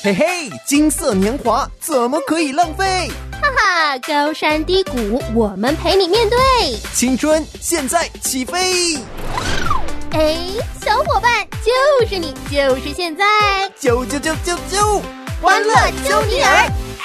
嘿嘿，金色年华怎么可以浪费？ 哈哈，高山低谷我们陪你面对， 青春现在起飞。 哎，小伙伴，就是你，就是现在啾， 欢乐揪尼尔，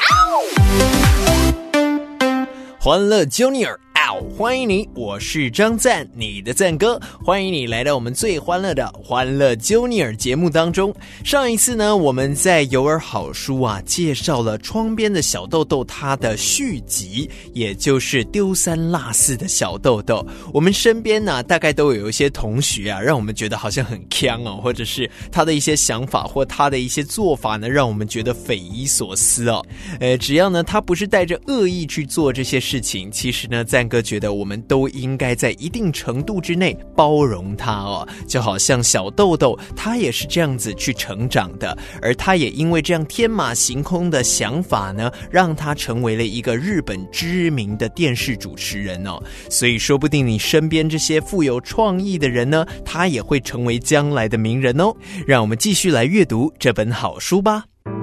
欢乐揪尼尔，欢迎你，我是张赞，你的赞哥，欢迎你来到我们最欢乐的欢乐揪尼尔节目当中。上一次呢，我们在有耳好书啊介绍了窗边的小豆豆它的续集，也就是丢三落四的小豆豆。我们身边呢，大概都有一些同学啊，让我们觉得好像很呛哦，或者是他的一些想法或他的一些做法呢，让我们觉得匪夷所思哦。只要呢他不是带着恶意去做这些事情，其实呢赞哥觉得我们都应该在一定程度之内包容他哦，就好像小豆豆他也是这样子去成长的，而他也因为这样天马行空的想法呢，让他成为了一个日本知名的电视主持人哦。所以说不定你身边这些富有创意的人呢，他也会成为将来的名人哦。让我们继续来阅读这本好书吧。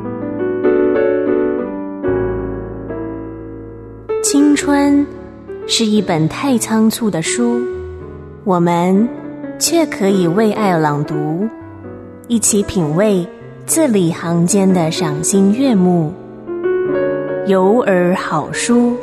青春是一本太仓促的书，我们却可以为爱朗读，一起品味字里行间的赏心悦目。有耳好书。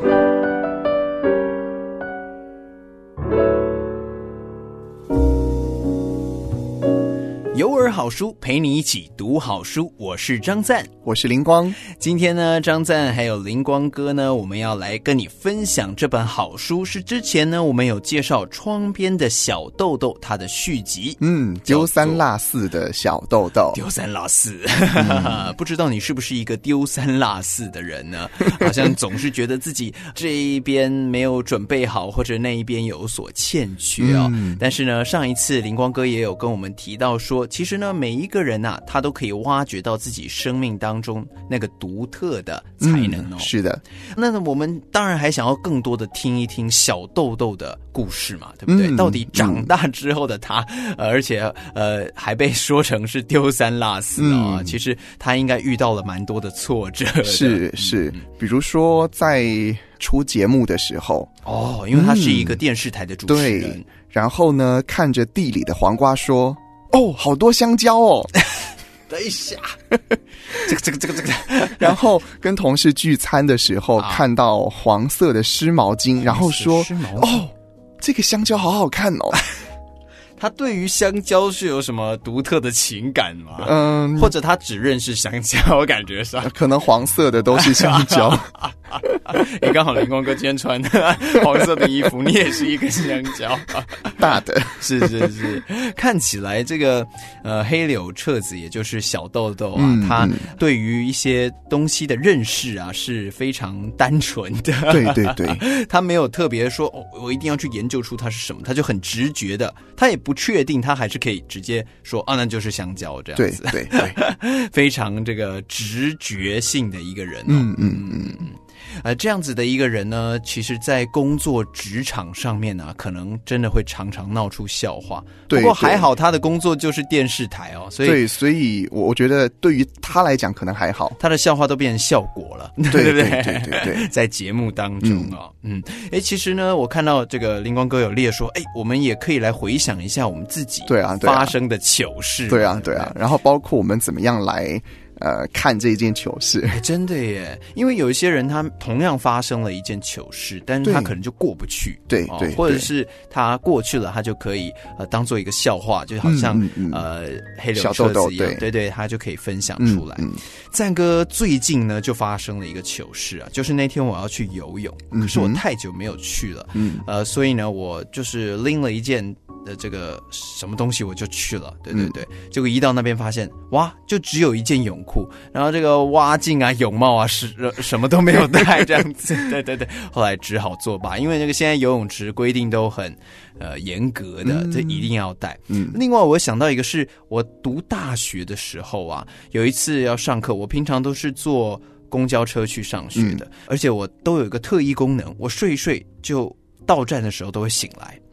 有耳好书陪你一起读好书，我是张赞， 我是林光。 今天呢，张赞还有林光哥呢，我们要来跟你分享这本好书。是之前呢，我们有介绍窗边的小豆豆它的续集， 丢三落四的小豆豆， 丢三落四。不知道你是不是一个丢三落四的人呢？好像总是觉得自己这一边没有准备好，或者那一边有所欠缺哦。但是呢，上一次林光哥也有跟我们提到说，其实呢，每一个人啊，他都可以挖掘到自己生命当中那个独特的才能哦。 是的， 那我们当然还想要更多的听一听小豆豆的故事嘛，对不对？到底长大之后的他，而且还被说成是丢三落四啊，其实他应该遇到了蛮多的挫折的。 是，比如说在出节目的时候哦，因为他是一个电视台的主持人， 对，然后呢，看着地里的黄瓜说。哦，好多香蕉哦！ 等一下，这个， 然后跟同事聚餐的时候，看到黄色的湿毛巾，然后说：“哦，这个香蕉好好看哦。” 他对于香蕉是有什么独特的情感吗？或者他只认识香蕉，感觉上可能黄色的都是香蕉。 你刚好林光哥今天穿黄色的衣服，你也是一个香蕉， 大的是，看起来这个黑柳彻子，也就是小豆豆啊，他对于一些东西的认识啊是非常单纯的。 对， 他没有特别说我一定要去研究出它是什么，他就很直觉的，他也不确定，他还是可以直接说那就是香蕉这样子。 对， 非常这个直觉性的一个人这样子的一个人呢，其实在工作职场上面呢，可能真的会常常闹出笑话。不过还好他的工作就是电视台哦，所以我觉得对于他来讲可能还好， 他的笑话都变成效果了， 对， 在节目当中其实呢，我看到这个林光哥有列说，我们也可以来回想一下我们自己发生的糗事， 对啊，然后包括我们怎么样来看这一件糗事。 真的耶，因为有一些人他同样发生了一件糗事，但是他可能就过不去， 对， 或者是他过去了，他就可以当做一个笑话，就好像黑柳彻子一样，对，他就可以分享出来。赞哥最近呢就发生了一个糗事啊，就是那天我要去游泳，可是我太久没有去了，所以呢我就是拎了一件的这个什么东西我就去了，对，结果一到那边发现哇，就只有一件泳裤，然后这个蛙镜啊泳帽啊什么都没有带这样子，对，后来只好作罢，因为那个现在游泳池规定都很严格的，这一定要带。另外我想到一个是我读大学的时候啊，有一次要上课，我平常都是坐公交车去上学的，而且我都有一个特异功能，我睡一睡就到站的时候都会醒来。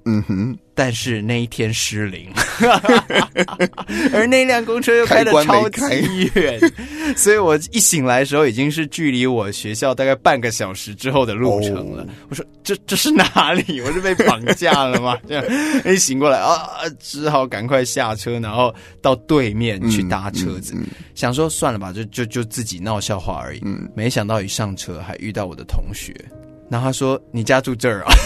但是那一天失灵，而那辆公车又开得超级远，所以我一醒来的时候已经是距离我学校大概半个小时之后的路程了。我说这是哪里？我是被绑架了吗？这样一醒过来只好赶快下车，然后到对面去搭车子，想说算了吧，就自己闹笑话而已。没想到一上车还遇到我的同学，然后他说：“你家住这儿啊？”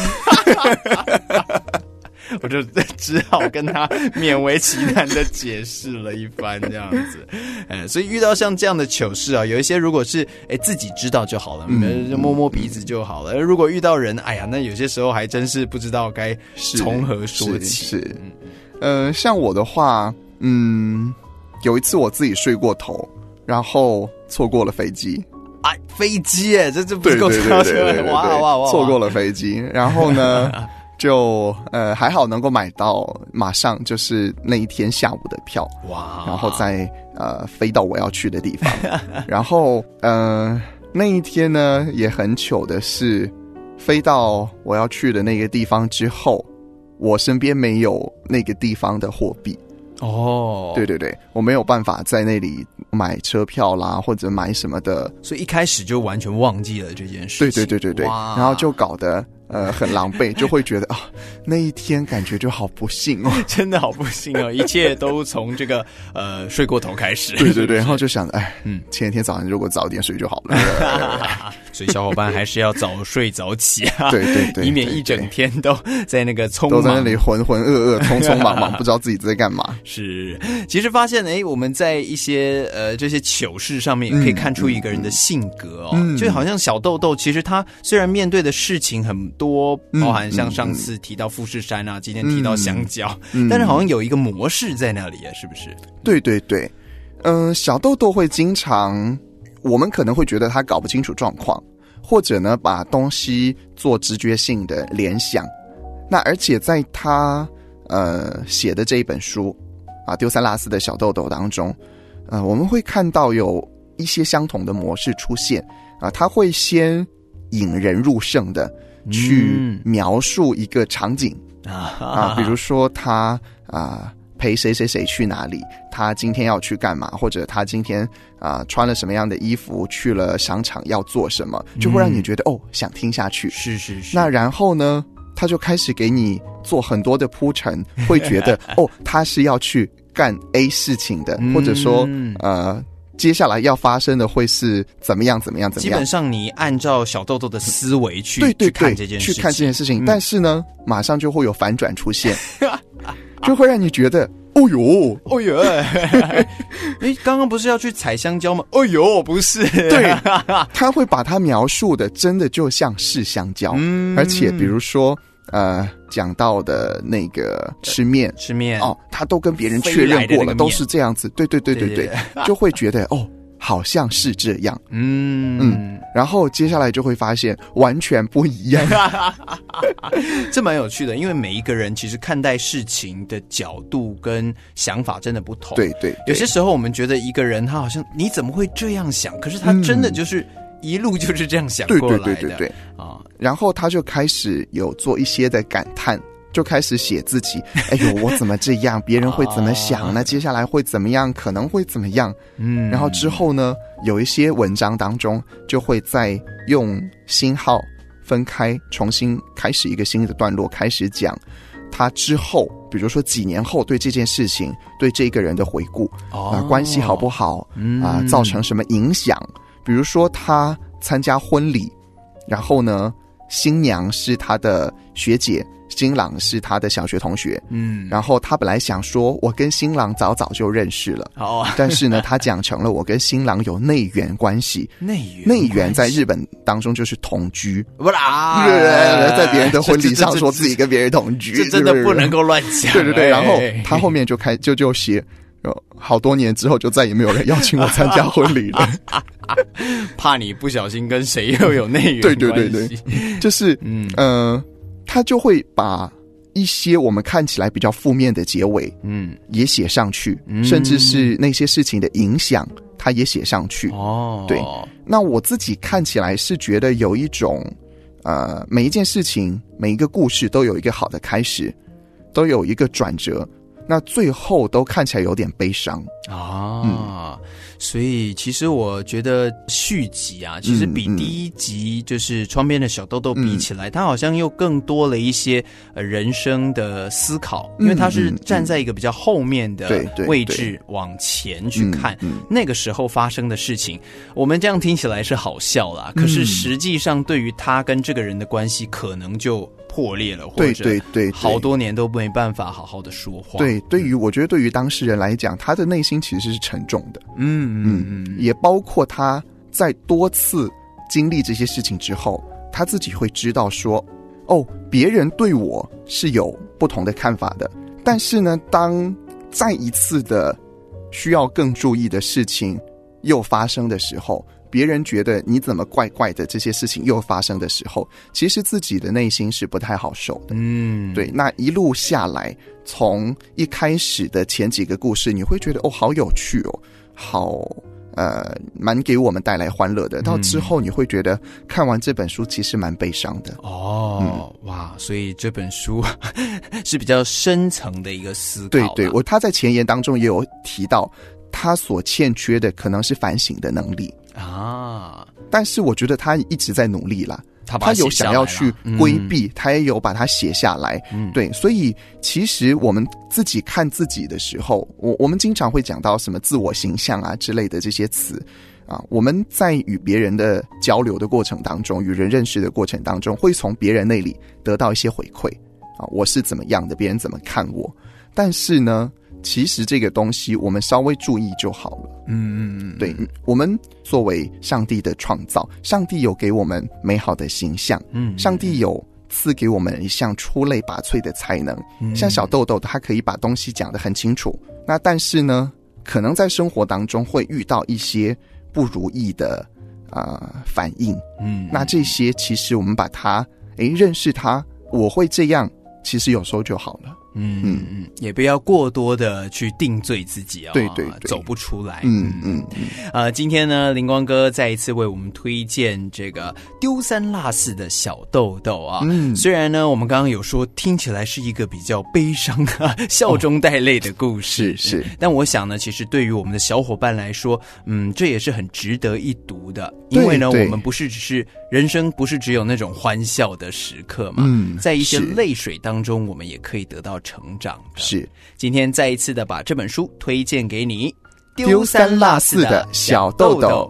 我就只好跟他勉为其难的解释了一番这样子。所以遇到像这样的糗事啊，有一些如果是自己知道就好了，摸摸鼻子就好了。如果遇到人，哎呀，那有些时候还真是不知道该从何说起。 是像我的话，有一次我自己睡过头，然后错过了飞机。 飞机耶，这不够超车，哇！ 错过了飞机，然后呢？就还好能够买到马上就是那一天下午的票，哇！然后再飞到我要去的地方，然后那一天呢也很糗的是，飞到我要去的那个地方之后，我身边没有那个地方的货币。对，我没有办法在那里买车票啦，或者买什么的， 所以一开始就完全忘记了这件事情。 对，然后就搞得很狼狈，就会觉得那一天感觉就好不幸哦， 真的好不幸哦，一切都从这个睡过头开始。 对，然后就想着前一天早上如果早点睡就好了。 所以小伙伴还是要早睡早起啊， 对， 以免一整天都在那个匆忙， 都在那里浑浑噩噩、匆匆忙忙，不知道自己在干嘛。 是，其实发现我们在一些这些糗事上面也可以看出一个人的性格哦，就好像小豆豆，其实他虽然面对的事情很多，包含像上次提到富士山啊，今天提到香蕉，但是好像有一个模式在那里，是不是？ 对，小豆豆会经常，我们可能会觉得他搞不清楚状况，或者呢把东西做直觉性的联想。那而且在他写的这一本书丢三落四的小豆豆当中，我们会看到有一些相同的模式出现他会先引人入胜的去描述一个场景比如说他陪谁谁谁去哪里，他今天要去干嘛，或者他今天穿了什么样的衣服去了商场要做什么，就会让你觉得想听下去。 是。 那然后呢，他就开始给你做很多的铺陈，会觉得他是要去干 A 事情的，或者说接下来要发生的会是怎么样。基本上你按照小豆豆的思维去看这件事情，去看这件事情，但是呢，马上就会有反转出现，就会让你觉得刚刚不是要去采香蕉吗？不是。 对，他会把它描述的真的就像是香蕉，而且比如说讲到的那个吃面他都跟别人确认过了，都是这样子。对，就会觉得好像是这样。然后接下来就会发现完全不一样。 这蛮有趣的，因为每一个人其实看待事情的角度跟想法真的不同。对，有些时候我们觉得一个人他好像你怎么会这样想，可是他真的就是一路就是这样想过来的。对然后他就开始有做一些的感叹，就开始写自己我怎么这样，别人会怎么想呢？接下来会怎么样，可能会怎么样。然后之后呢，有一些文章当中就会再用星号分开，重新开始一个新的段落，开始讲他之后，比如说几年后对这件事情，对这个人的回顾关系好不好造成什么影响。比如说他参加婚礼，然后呢新娘是他的学姐，新郎是他的小学同学。然后他本来想说我跟新郎早就认识了，但是呢他讲成了我跟新郎有内缘关系。内缘在日本当中就是同居，在别人的婚礼上说自己跟别人同居， 这真的不能够乱讲。 对，然后他后面就写好多年之后就再也没有人邀请我参加婚礼了。 怕你不小心跟谁又有内缘关系。 对，就是他就会把一些我们看起来比较负面的结尾也写上去，甚至是那些事情的影响他也写上去。对，那我自己看起来是觉得有一种每一件事情每一个故事都有一个好的开始，都有一个转折，那最后都看起来有点悲伤啊。所以其实我觉得续集啊，其实比第一集就是窗边的小豆豆比起来，它好像又更多了一些人生的思考，因为它是站在一个比较后面的位置往前去看那个时候发生的事情。我们这样听起来是好笑啦，可是实际上对于他跟这个人的关系可能就破裂了，或者好多年都没办法好好的说话。 对，我觉得对于当事人来讲，他的内心其实是沉重的。也包括他在多次经历这些事情之后，他自己会知道说，别人对我是有不同的看法的，但是呢，当再一次的需要更注意的事情又发生的时候，别人觉得你怎么怪怪的，这些事情又发生的时候，其实自己的内心是不太好受的。对，那一路下来，从一开始的前几个故事，你会觉得好有趣好蛮给我们带来欢乐的，到之后你会觉得看完这本书其实蛮悲伤的。 哇，所以这本书是比较深层的一个思考。 对，他在前言当中也有提到，他所欠缺的可能是反省的能力啊，但是我觉得他一直在努力啦，他有想要去规避，他也有把它写下来。对，所以其实我们自己看自己的时候，我们经常会讲到什么自我形象啊之类的这些词啊，我们在与别人的交流的过程当中，与人认识的过程当中，会从别人那里得到一些回馈啊，我是怎么样的，别人怎么看我。但是呢，其实这个东西我们稍微注意就好了。对，我们作为上帝的创造，上帝有给我们美好的形象，上帝有赐给我们一项出类拔萃的才能，像小豆豆他可以把东西讲得很清楚，那但是呢，可能在生活当中会遇到一些不如意的反应，那这些其实我们把它认识它，我会这样，其实有时候就好了。 也不要过多的去定罪自己对， 走不出来。今天呢，灵光哥再一次为我们推荐这个丢三落四的小豆豆啊。虽然呢，我们刚刚有说听起来是一个比较悲伤的笑中带泪的故事， 是， 但我想呢，其实对于我们的小伙伴来说，这也是很值得一读的，因为呢，我们不是只是人生不是只有那种欢笑的时刻嘛，在一些泪水当中，我们也可以得到成长的。 是， 今天再一次的把这本书推荐给你， 丢三落四的小豆豆。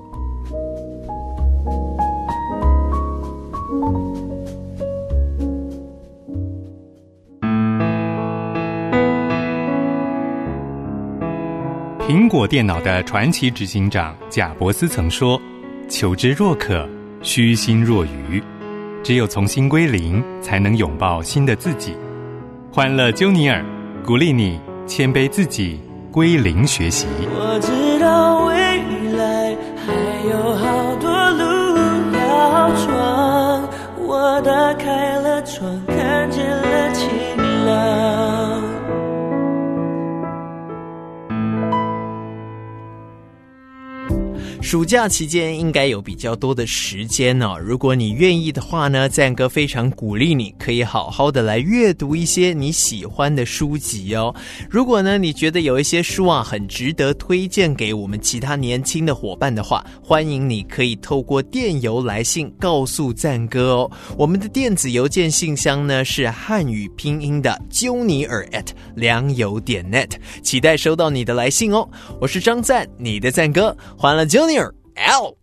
苹果电脑的传奇执行长贾伯斯曾说，求知若渴，虚心若愚，只有从心归零，才能拥抱新的自己。欢乐揪尼尔鼓励你谦卑自己，归零学习。 我知道未来还有好多路要闯，我打开了窗，看见了晴朗。 暑假期间应该有比较多的时间哦，如果你愿意的话呢，赞哥非常鼓励你可以好好的来阅读一些你喜欢的书籍哦。如果呢你觉得有一些书啊很值得推荐给我们其他年轻的伙伴的话，欢迎你可以透过电邮来信告诉赞哥哦。我们的电子邮件信箱呢是汉语拼音的jonier@良友.net， 期待收到你的来信哦。我是张赞，你的赞哥，欢乐 Junior L。